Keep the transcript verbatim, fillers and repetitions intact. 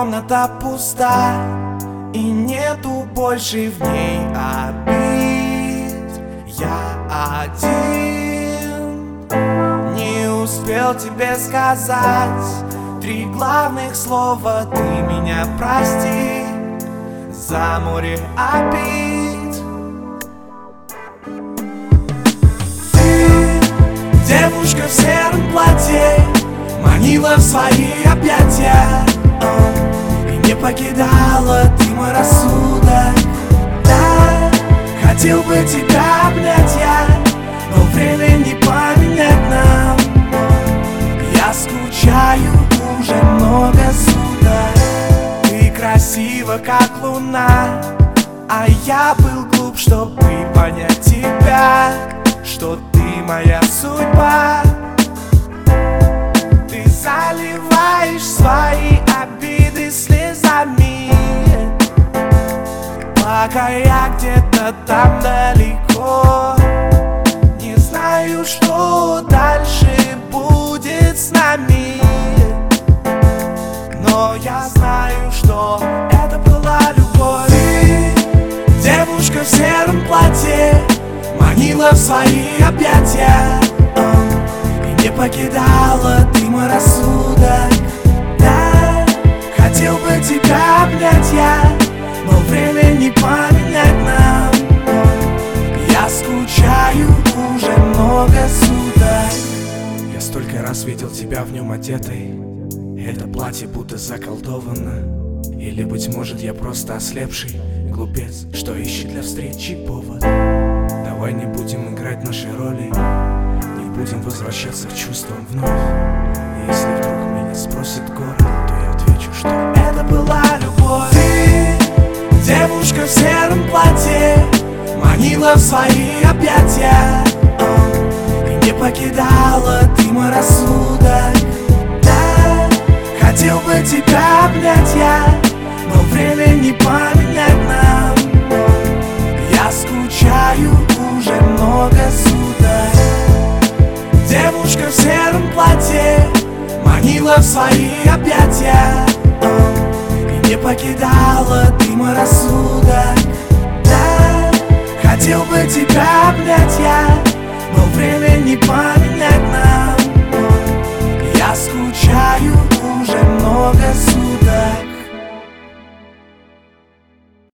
комната пуста, и нету больше в ней обид. Я один, не успел тебе сказать три главных слова: ты меня прости за море обид. Ты, девушка в сером платье, манила в свои объятия и не покидала ты мой рассудок. Да, хотел бы тебя обнять я, но время не поменять нам. Я скучаю уже много суток. Ты красива, как луна, а я был глуп, чтобы понять тебя, что ты моя судьба. Ты заливаешь свои обиды слезами, пока я где-то там далеко. Не знаю, что дальше будет с нами, но я знаю, что это была любовь. Ты, девушка в сером платье, манила в свои объятия и не покидала ты мой рассудок. Да, хотел бы тебя обнять я, но время не поменять нам. Я скучаю уже много суток. Я столько раз видел тебя в нем одетой. Это платье будто заколдовано. Или, быть может, я просто ослепший глупец, что ищет для встречи повод. Давай не будем играть наши роли, не будем возвращаться к чувствам вновь. И если вдруг меня спросит город, то я отвечу, что это была любовь. Ты, девушка в сером платье, манила в свои объятия и не покидала ты мой рассудок. Да, хотел бы тебя обнять я, но время не поменять нам. Я скучаю уже много суток. Девушка в сером платье, манила в свои объятия и не покидала ты мой рассудок. Да, хотел бы тебя обнять я, но время не поменять нам.